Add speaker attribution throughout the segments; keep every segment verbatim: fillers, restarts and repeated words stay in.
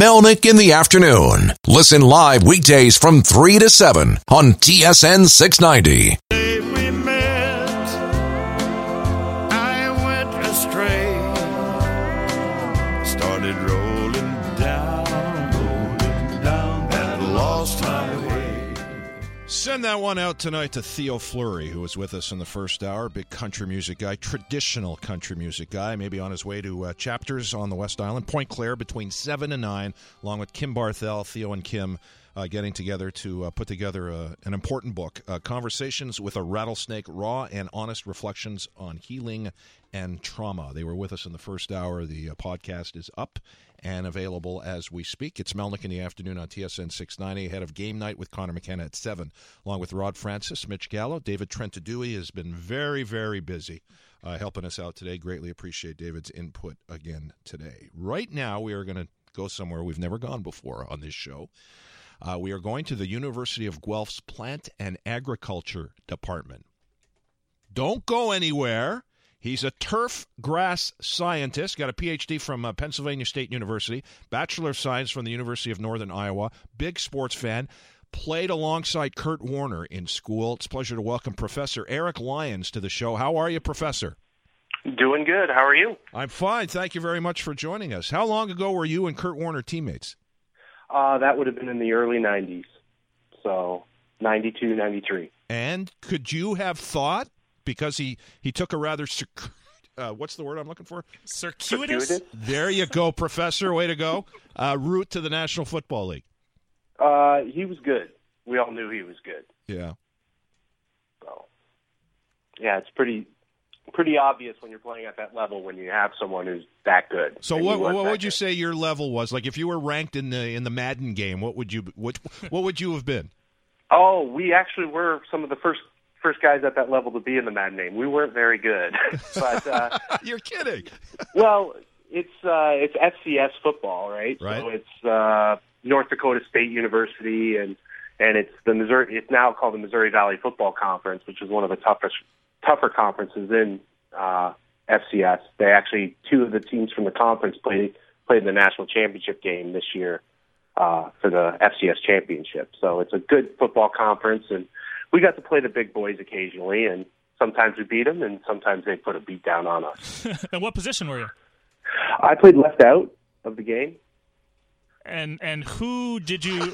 Speaker 1: Melnick in the Afternoon. Listen live weekdays from three to seven on T S N six ninety.
Speaker 2: Send that one out tonight to Theo Fleury, who was with us in the first hour. Big country music guy, traditional country music guy, maybe on his way to uh, Chapters on the West Island. Point Claire between seven and nine, along with Kim Barthel, Theo and Kim uh, getting together to uh, put together a, an important book, uh, Conversations with a Rattlesnake, Raw and Honest Reflections on Healing and Trauma. They were with us in the first hour. The uh, podcast is up and available as we speak. It's Melnick in the Afternoon on T S N six ninety, ahead of Game Night with Connor McKenna at seven, along with Rod Francis, Mitch Gallo. David Trentadue has been very, very busy uh, helping us out today. Greatly appreciate David's input again today. Right now, we are going to go somewhere we've never gone before on this show. Uh, we are going to the University of Guelph's Plant and Agriculture Department. Don't go anywhere. He's a turf grass scientist, got a P H D from uh, Pennsylvania State University, Bachelor of Science from the University of Northern Iowa, big sports fan, played alongside Kurt Warner in school. It's a pleasure to welcome Professor Eric Lyons to the show. How are you, Professor?
Speaker 3: Doing good. How are you?
Speaker 2: I'm fine. Thank you very much for joining us. How long ago were you and Kurt Warner teammates?
Speaker 3: Uh, that would have been in the early nineties, so ninety-two, ninety-three.
Speaker 2: And could you have thought, because he, he took a rather, uh, what's the word I'm looking for?
Speaker 4: Circuitous?
Speaker 3: Circuitous?
Speaker 2: There you go, Professor. Way to go. Uh, route to the National Football League.
Speaker 3: Uh, he was good. We all knew he was good.
Speaker 2: Yeah.
Speaker 3: So, yeah, it's pretty pretty obvious when you're playing at that level when you have someone who's that good.
Speaker 2: So
Speaker 3: And
Speaker 2: what
Speaker 3: he was
Speaker 2: what
Speaker 3: that
Speaker 2: would you
Speaker 3: good.
Speaker 2: say your level was? Like if you were ranked in the in the Madden game, what would you what what would you have been?
Speaker 3: Oh, we actually were some of the first first guys at that level to be in the Madden name. We weren't very good, but uh,
Speaker 2: You're kidding.
Speaker 3: well, it's uh, it's F C S football, right?
Speaker 2: Right.
Speaker 3: So it's uh, North Dakota State University, and and it's the Missouri. It's now called the Missouri Valley Football Conference, which is one of the toughest tougher conferences in uh, F C S. They actually two of the teams from the conference played played in the national championship game this year uh, for the F C S championship. So it's a good football conference, and we got to play the big boys occasionally, and sometimes we beat them, and sometimes they put a beat down on us.
Speaker 4: And what position were you?
Speaker 3: I played left out of the game.
Speaker 4: And and who did you?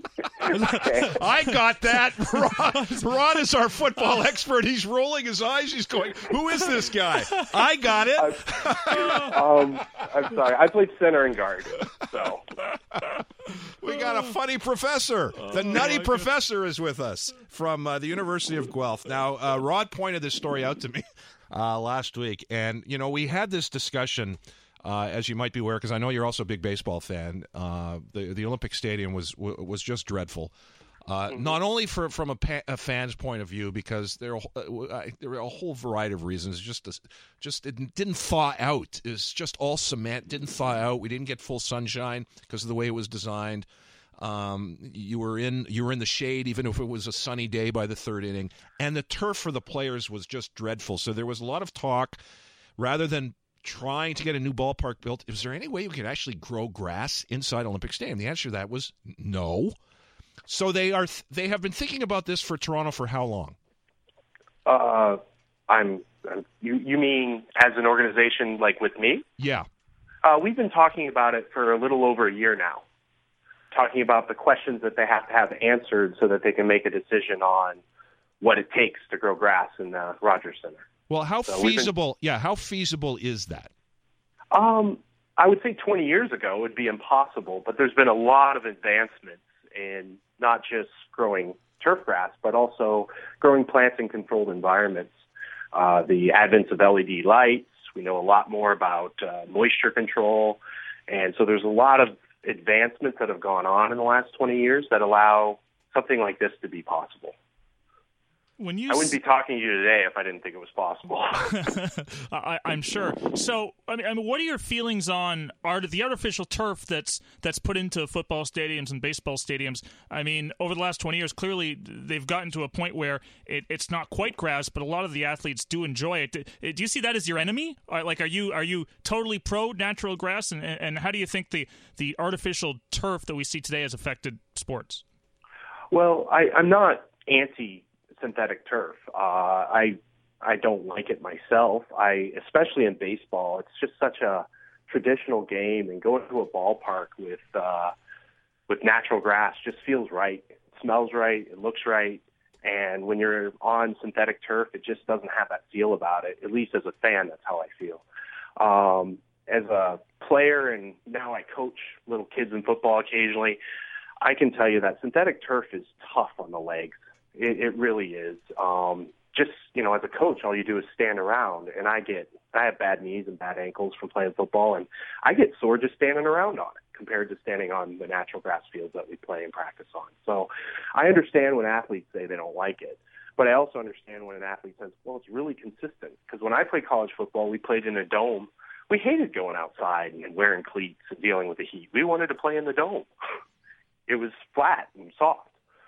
Speaker 2: I got that. Ron, Ron is our football expert. He's rolling his eyes. He's going, "Who is this guy?" I got it.
Speaker 3: um, I'm sorry. I played center and guard. So
Speaker 2: We got a funny professor. The nutty professor is with us from uh, the University of Guelph. Now, uh, Rod pointed this story out to me uh, last week, and you know we had this discussion. Uh, as you might be aware, because I know you're also a big baseball fan, uh, the the Olympic Stadium was was just dreadful. Uh, mm-hmm. Not only for from a, pa- a fan's point of view, because there are, uh, there are a whole variety of reasons. Just a, just it didn't thaw out. It's just all cement. Didn't thaw out. We didn't get full sunshine because of the way it was designed. Um, you were in you were in the shade, even if it was a sunny day by the third inning. And the turf for the players was just dreadful. So there was a lot of talk, rather than trying to get a new ballpark built, is there any way you could actually grow grass inside Olympic Stadium? The answer to that was no. So they are they have been thinking about this for Toronto for how long?
Speaker 3: uh, I'm, I'm you. You mean as an organization, like with me?
Speaker 2: Yeah.
Speaker 3: Uh, we've been talking about it for a little over a year now. Talking about the questions that they have to have answered so that they can make a decision on what it takes to grow grass in the Rogers Center.
Speaker 2: Well, how
Speaker 3: So we've
Speaker 2: feasible? Yeah, how feasible is that?
Speaker 3: Um, I would say twenty years ago it would be impossible, but there's been a lot of advancements in not just growing turf grass, but also growing plants in controlled environments. Uh, the advent of L E D lights, we know a lot more about uh, moisture control, and so there's a lot of advancements that have gone on in the last twenty years that allow something like this to be possible.
Speaker 4: When you
Speaker 3: I wouldn't be talking to you today if I didn't think it was possible.
Speaker 4: I, I'm sure. So, I mean, I mean, what are your feelings on art, the artificial turf that's that's put into football stadiums and baseball stadiums? I mean, over the last twenty years, clearly they've gotten to a point where it, it's not quite grass, but a lot of the athletes do enjoy it. Do, do you see that as your enemy? Or, like, are you are you totally pro natural grass, and and how do you think the the artificial turf that we see today has affected sports?
Speaker 3: Well, I, I'm not anti synthetic turf. Uh, I I don't like it myself. I especially in baseball, it's just such a traditional game, and going to a ballpark with uh, with natural grass just feels right. It smells right. It looks right. And when you're on synthetic turf, it just doesn't have that feel about it. At least as a fan, that's how I feel. Um, as a player, and now I coach little kids in football occasionally, I can tell you that synthetic turf is tough on the legs. It, it really is. Um, just, you know, as a coach, all you do is stand around, and I get, I have bad knees and bad ankles from playing football, and I get sore just standing around on it compared to standing on the natural grass fields that we play and practice on. So I understand when athletes say they don't like it, but I also understand when an athlete says, well, it's really consistent. Because when I played college football, we played in a dome. We hated going outside and wearing cleats and dealing with the heat. We wanted to play in the dome. It was flat and soft.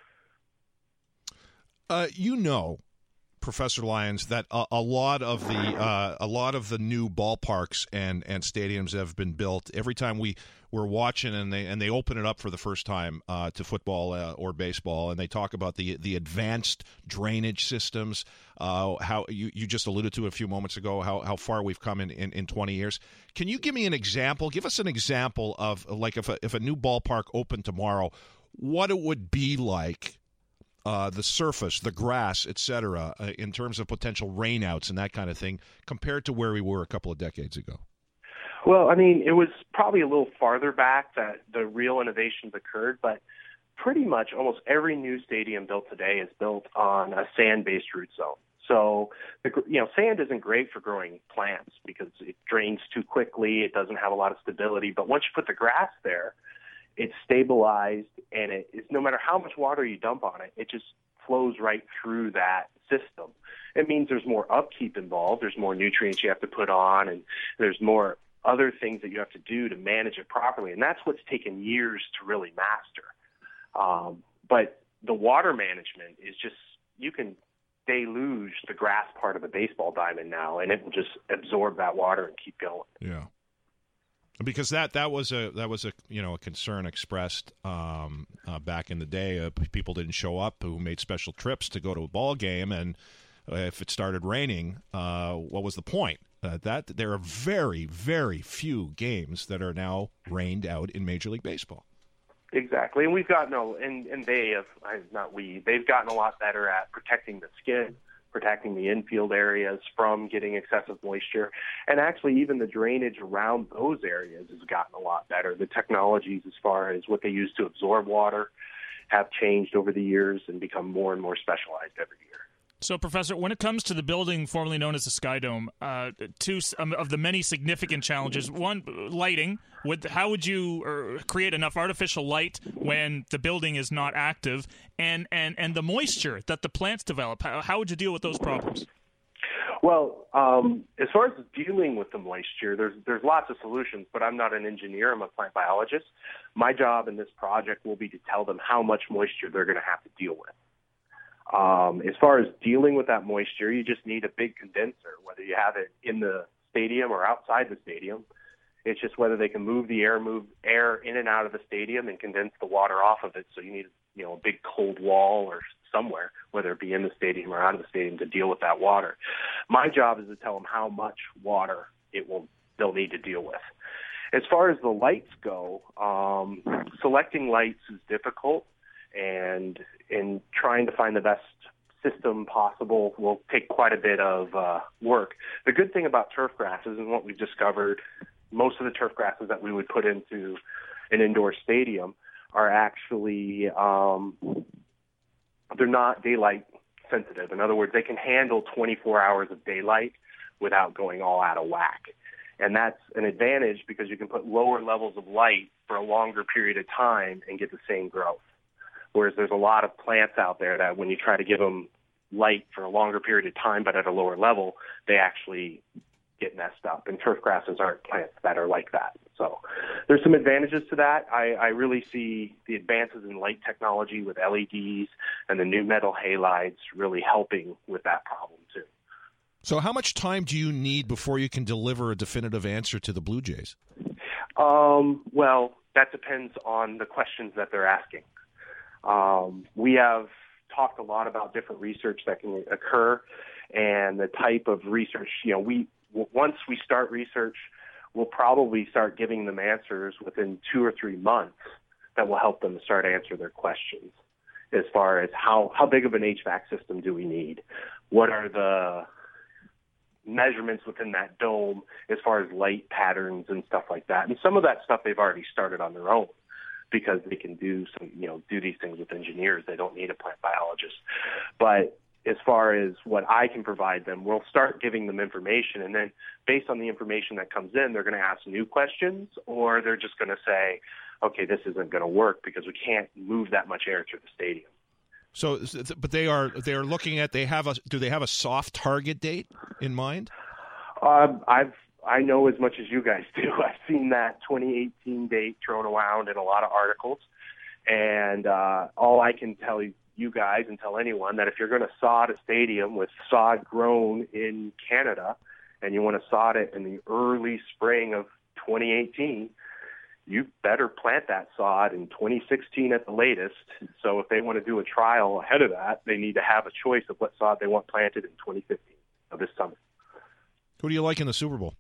Speaker 2: Uh, you know, Professor Lyons, that a, a lot of the uh, a lot of the new ballparks and, and stadiums have been built. Every time we we're watching and they and they open it up for the first time uh, to football uh, or baseball, and they talk about the the advanced drainage systems. Uh, how you, you just alluded to a few moments ago how, how far we've come in, in, in twenty years. Can you give me an example? Give us an example of like if a, if a new ballpark opened tomorrow, what it would be like. Uh, the surface, the grass, et cetera, uh, in terms of potential rainouts and that kind of thing, compared to where we were a couple of decades ago?
Speaker 3: Well, I mean, it was probably a little farther back that the real innovations occurred, but pretty much almost every new stadium built today is built on a sand-based root zone. So, the, you know, sand isn't great for growing plants because it drains too quickly. It doesn't have a lot of stability. But once you put the grass there, it's stabilized, and it is, no matter how much water you dump on it, it just flows right through that system. It means there's more upkeep involved. There's more nutrients you have to put on, and there's more other things that you have to do to manage it properly. And that's what's taken years to really master. Um, but the water management is just, you can deluge the grass part of a baseball diamond now, and it will just absorb that water and keep going.
Speaker 2: Yeah. Because that, that was a that was a you know a concern expressed um, uh, back in the day. Uh, people didn't show up who made special trips to go to a ball game, and uh, if it started raining, uh, what was the point? Uh, that there are very very few games that are now rained out in Major League Baseball.
Speaker 3: Exactly, and we've gotten a, and and they have not we they've gotten a lot better at protecting the skin, protecting the infield areas from getting excessive moisture. And actually, even the drainage around those areas has gotten a lot better. The technologies as far as what they use to absorb water have changed over the years and become more and more specialized every year.
Speaker 4: So, Professor, when it comes to the building formerly known as the Sky Dome, uh, two um, of the many significant challenges, one, lighting. Would, how would you uh, create enough artificial light when the building is not active? And, and, and the moisture that the plants develop, how, how would you deal with those problems?
Speaker 3: Well, um, as far as dealing with the moisture, there's there's lots of solutions, but I'm not an engineer. I'm a plant biologist. My job in this project will be to tell them how much moisture they're going to have to deal with. Um, as far as dealing with that moisture, you just need a big condenser, whether you have it in the stadium or outside the stadium. It's just whether they can move the air, move air in and out of the stadium and condense the water off of it. So you need, you know, a big cold wall or somewhere, whether it be in the stadium or out of the stadium, to deal with that water. My job is to tell them how much water it will they'll need to deal with. As far as the lights go, um, selecting lights is difficult. And in trying to find the best system possible will take quite a bit of uh, work. The good thing about turf grasses and what we've discovered, most of the turf grasses that we would put into an indoor stadium are actually, um, they're not daylight sensitive. In other words, they can handle twenty-four hours of daylight without going all out of whack. And that's an advantage because you can put lower levels of light for a longer period of time and get the same growth. Whereas there's a lot of plants out there that when you try to give them light for a longer period of time, but at a lower level, they actually get messed up. And turf grasses aren't plants that are like that. So there's some advantages to that. I, I really see the advances in light technology with L E Ds and the new metal halides really helping with that problem too.
Speaker 2: So how much time do you need before you can deliver a definitive answer to the Blue Jays?
Speaker 3: Um, well, that depends on the questions that they're asking. Um, we have talked a lot about different research that can occur and the type of research, you know, we, once we start research, we'll probably start giving them answers within two or three months that will help them start answer their questions as far as how, how big of an H V A C system do we need? What are the measurements within that dome as far as light patterns and stuff like that? And some of that stuff they've already started on their own because they can do some, you know, do these things with engineers. They don't need a plant biologist. But as far as what I can provide them, we'll start giving them information. And then based on the information that comes in, they're going to ask new questions, or they're just going to say, okay, this isn't going to work because we can't move that much air through the stadium.
Speaker 2: So, but they are they are looking at, they have a, do they have a soft target date in mind?
Speaker 3: Um, I've, I know as much as you guys do. I've seen that twenty eighteen date thrown around in a lot of articles. And uh, all I can tell you, you guys and tell anyone that if you're going to sod a stadium with sod grown in Canada and you want to sod it in the early spring of twenty eighteen, you better plant that sod in twenty sixteen at the latest. So if they want to do a trial ahead of that, they need to have a choice of what sod they want planted in twenty fifteen of this summer.
Speaker 2: Who do you like in the Super Bowl?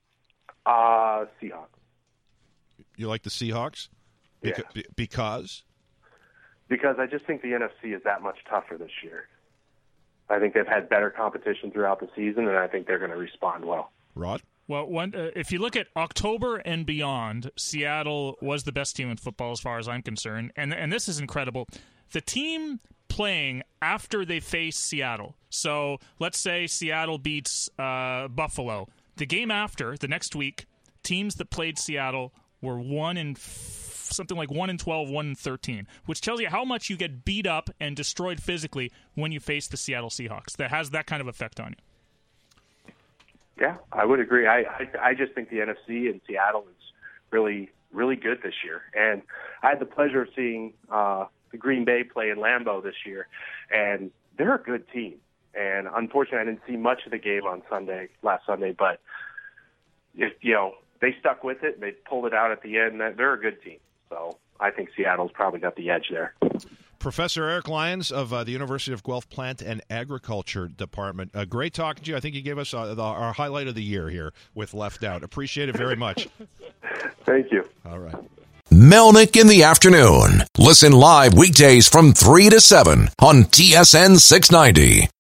Speaker 3: Uh, Seahawks.
Speaker 2: You like the Seahawks? Beca-
Speaker 3: Yeah.
Speaker 2: Because?
Speaker 3: Because I just think the N F C is that much tougher this year. I think they've had better competition throughout the season, and I think they're going to respond well.
Speaker 2: Rod?
Speaker 4: Well, one, uh, if you look at October and beyond, Seattle was the best team in football as far as I'm concerned. And and this is incredible. The team playing after they face Seattle. So let's say Seattle beats uh, Buffalo. The game after, the next week, teams that played Seattle were one in f- something like one in twelve, one in thirteen, which tells you how much you get beat up and destroyed physically when you face the Seattle Seahawks. That has that kind of effect on you.
Speaker 3: Yeah, I would agree. I, I I just think the N F C and Seattle is really, really good this year. And I had the pleasure of seeing uh, the Green Bay play in Lambeau this year, and they're a good team. And unfortunately, I didn't see much of the game on Sunday, last Sunday, but if, you know, they stuck with it. They pulled it out at the end. They're a good team. So I think Seattle's probably got the edge there.
Speaker 2: Professor Eric Lyons of uh, the University of Guelph Plant and Agriculture Department. Uh, great talking to you. I think you gave us uh, the, our highlight of the year here with Left Out. Appreciate it very much.
Speaker 3: Thank you.
Speaker 2: All right.
Speaker 1: Melnick in the afternoon. Listen live weekdays from three to seven on T S N six ninety.